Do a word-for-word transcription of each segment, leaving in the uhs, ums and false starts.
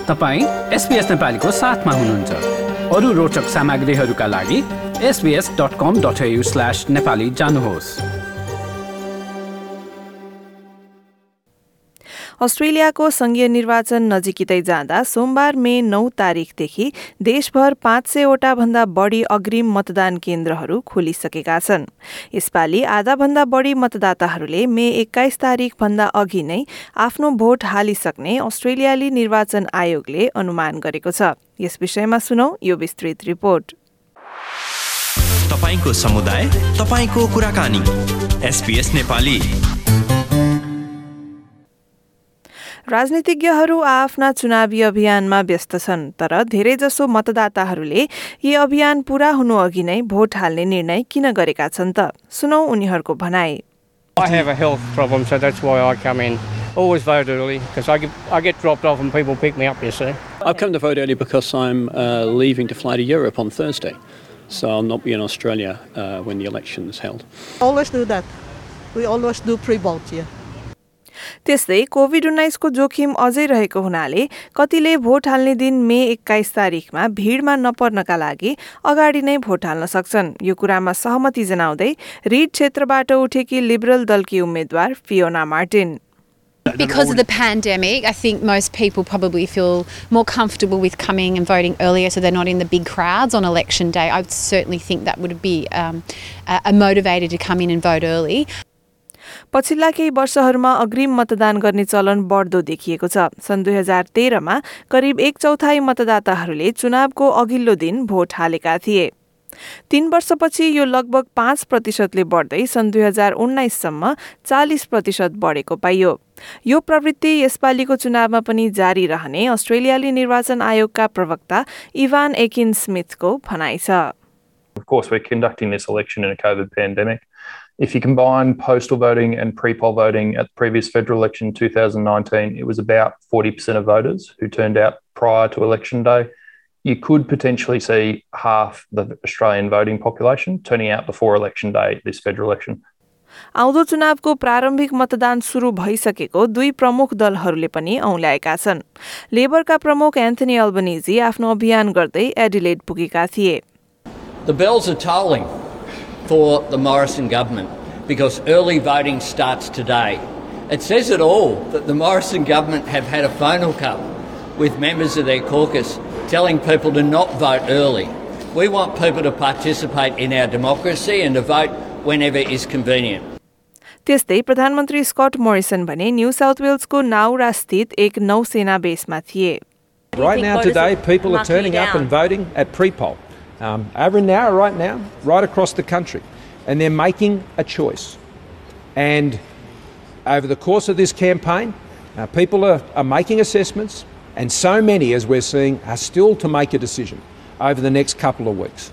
तपाईं एसबीएस नेपालीको साथमा हुनुहुन्छ। अरु रोचक सामग्रीहरूका लागि S B S dot com dot A U slash Nepali जानुहोस्। अस्ट्रेलियाको संघीय निर्वाचन नजिकै जाँदा सोमबार मे नौ तारिखदेखि देशभर पाँच सयवटा भन्दा बढी अग्रिम मतदान केन्द्रहरू खोलिसकेका छन्। यसपालि आधा भन्दा बढी मतदाताहरूले मे एक्काइस तारिख भन्दा अघि नै आफ्नो भोट हालिसक्ने अस्ट्रेलियाली निर्वाचन आयोगले अनुमान गरेको छ। यस विषयमा सुनौ यो विस्तृत रिपोर्ट। तपाईको समुदाय, तपाईको कुराकानी, एसबीएस नेपाली। राजनीतिज्ञहरू आफ्ना चुनावी अभियानमा व्यस्त छन्, तर धेरैजसो मतदाताहरूले यी अभियान पूरा हुनु अघि नै भोट हाल्ने निर्णय किन गरेका छन् त? सुनौ उनीहरूको भनाई। I have a health problem, so that's why I come in. Always vote early because I get, I get dropped off and people pick me up, you see. I've come to vote early because I'm uh, leaving to fly to Europe on Thursday, so I'll not be in Australia uh, when the election is held. Always do that. We always do pre-vote here. त्यस्तै COVID उन्नाइस को जोखिम अझै रहेको हुनाले कतिले vote हाल्ने दिन मे एक्काइस तारिखमा भीड़मा नपर्नका लागि अगाडि नै भोट हाल्न सक्छन्। यो कुरामा सहमति जनाउँदै रीड क्षेत्रबाट उठेकी लिबरल दलकी उम्मेद्वार Fiona Martin. Because of the pandemic, I think most people probably feel more comfortable with coming and voting earlier so they're not in the big crowds on election day. I would certainly think that would be um, a motivator to come in and vote early. पछिल्ला केही वर्षहरूमा अग्रिम मतदान गर्ने चलन बढ्दो देखिएको छ। सन् दुई हजार तेह्रमा करिब एक चौथाई मतदाताहरूले चुनावको अघिल्लो दिन भोट हालेका थिए। तीन वर्षपछि यो लगभग पाँच प्रतिशतले बढ्दै सन् दुई हजार उन्नाइससम्म चालिस प्रतिशत बढेको पाइयो। यो प्रवृत्ति यसपालिको चुनावमा पनि जारी रहने अस्ट्रेलियाली निर्वाचन आयोगका प्रवक्ता इभान एकिन स्मिथको भनाइ छ। Of course, we're conducting this election in a COVID pandemic. If you combine postal voting and pre-poll voting at the previous federal election in two thousand nineteen, it was about forty percent of voters who turned out prior to election day. You could potentially see half the Australian voting population turning out before election day this federal election. आउँदो चुनावको प्रारम्भिक मतदान सुरु भइसकेको दुई प्रमुख दलहरूले पनि औँल्याएका छन्। लेबरका प्रमुख एन्थनी अल्बनीजी आफ्नो अभियान गर्दै एडिलेड पुगेका थिए। The bells are tolling for the Morrison government because early voting starts today. It says it all that the Morrison government have had a phone hook-up with members of their caucus telling people to not vote early. We want people to participate in our democracy and to vote whenever is convenient. त्यस्तै प्रधानमन्त्री Scott Morrison भने new south वेल्सको Nowra स्थित एक नौसेना बेसमा थिए। Right now today people are turning up and voting at pre-poll. Um, over in Nowra right now, right across the country, and they're making a choice. And over the course of this campaign, uh, people are, are making assessments, and so many, as we're seeing, are still to make a decision over the next couple of weeks.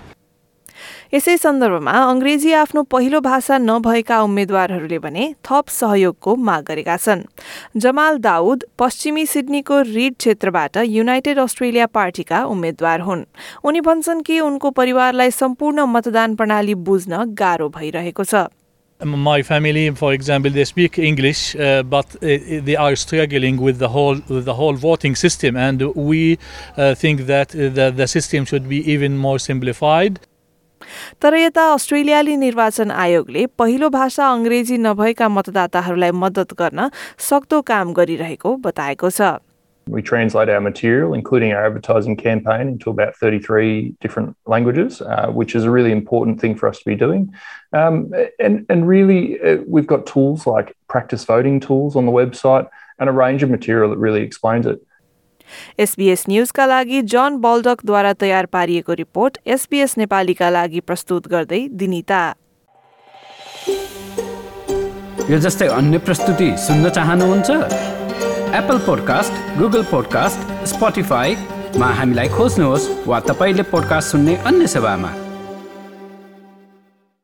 यसै सन्दर्भमा अंग्रेजी आफ्नो पहिलो भाषा नभएका उम्मेद्वारहरूले भने थप सहयोगको माग गरेका छन्। जमाल दाउद पश्चिमी सिडनीको रीड क्षेत्रबाट युनाइटेड अस्ट्रेलिया पार्टीका उम्मेद्वार हुन्। उनी भन्छन् कि उनको परिवारलाई सम्पूर्ण मतदान प्रणाली बुझ्न गाह्रो भइरहेको छ। My family, for example, they speak English, uh, but uh, they are struggling with the whole with the whole voting system, and we uh, think that uh, the, the system should be even more simplified. तर यता अस्ट्रेलियाली निर्वाचन आयोगले पहिलो भाषा अंग्रेजी नभएका मतदाताहरूलाई मद्दत गर्न सक्दो काम गरिरहेको बताएको छ। We translate our material, including our advertising campaign, into about thirty-three different languages, uh, which is a really important thing for us to be doing. Um, and, and really, uh, we've got tools like practice voting tools on the website and a range of material that really explains it. SBS न्यूजका लागि जन बल्डकद्वारा तयार पारिएको report SBS नेपालीका लागि प्रस्तुत गर्दै दिनिता। यो जस्तै अन्य प्रस्तुति सुन्न चाहनुहुन्छ? एप्पल पोडकास्ट, गुगल पोडकास्ट, स्पोटिफाईमा हामीलाई खोज्नुहोस् वा तपाईले पोडकास्ट सुन्ने अन्य सेवामा।